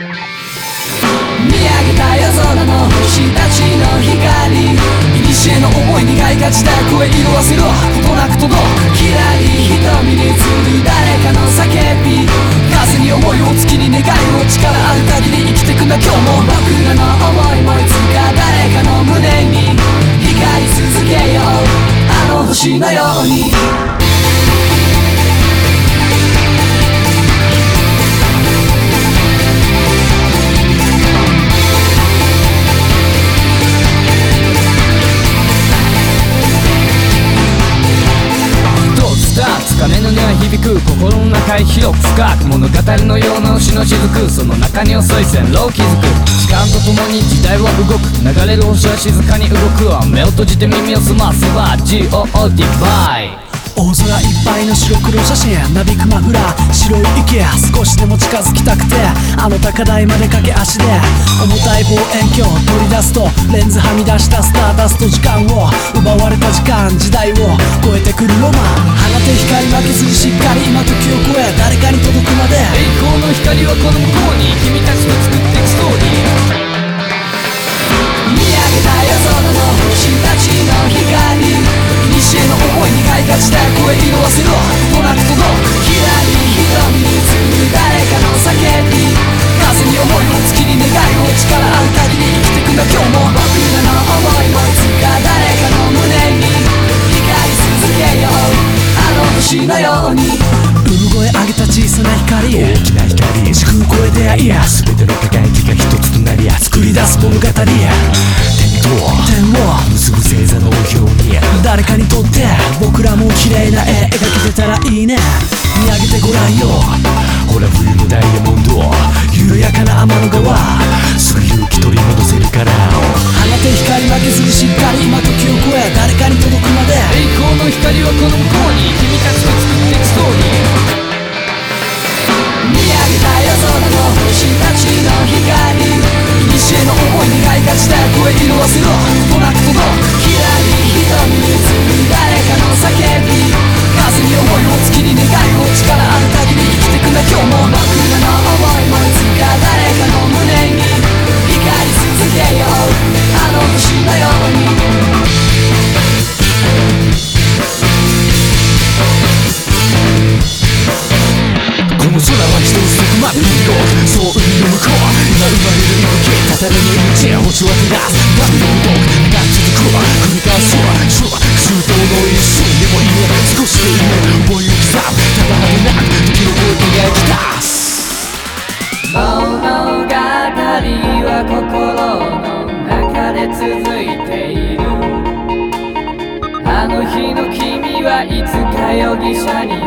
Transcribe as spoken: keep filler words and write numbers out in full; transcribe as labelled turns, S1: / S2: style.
S1: 見上げた夜空の星たちの光、古の思い苦いがちだ声色あせろことなく届くきらり瞳に映る誰かの叫び、風に思いを月に願いを力ある限り生きてくんだ今日も。僕らの思いもいつか誰かの胸に光り続けようあの星のように。鐘の音は響く心の中へ広く深く物語のような星の雫、その中に遅い線路を築く。時間とともに時代は動く、流れる星は静かに動く。目を閉じて耳を澄ませば ジーオー ディバイ。大空いっぱいの白黒写真なびくマフラー白い息少しでも近づきたくてあの高台まで駆け足で重たい望遠鏡取り出すとレンズはみ出したスターダスト時間を奪われた時間時代を超えてくるロマン放て光負けずにしっかり今時を超え誰かに届くまで栄光の光はこの向こうに君たちと作っていくストーリー。見上げた夜空の星たちの光、古の思いにがいがちだ声色あせろことなく届くきらり瞳に映る誰かの叫び、風に思いを月に願いを力ある限り生きてくんだ今日も。僕らの思いもいつか誰かの胸に光り続けようあの星のように。産声上げた小さな光大きな光時空超え出会いや全ての輝きが一つとなり作り出す物語や点を結ぶ星座の表に誰かにとって僕らも綺麗な絵描けてたらいいね。見上げてごらんよほら冬のダイヤモンド緩やかな天の川すぐ勇気取り戻せるから放て光負けずにしっかり今時を超え誰かに届くまで栄光の光はこの向こうに君たちと作っていくストーリー。見上げた夜空の星たちの光、古の思いにがいがちだ声色あせろことなく届くきらり瞳に映る誰かの叫び、風に思いを月に願いを力ある限り生きてくんだ今日も。僕らの思いもいつか誰かの胸に光り続けようあの星のように。この空は一つそこまで広くそう海の向こう今生まれる息吹たたらぬ命星は照らすバビロンドーク長続く繰り返す空周到の一瞬でもいいね少しでいいね思いを刻むただ果てなく時の声輝き出す物語は心の中で続いている。あの日の君はいつか容疑者に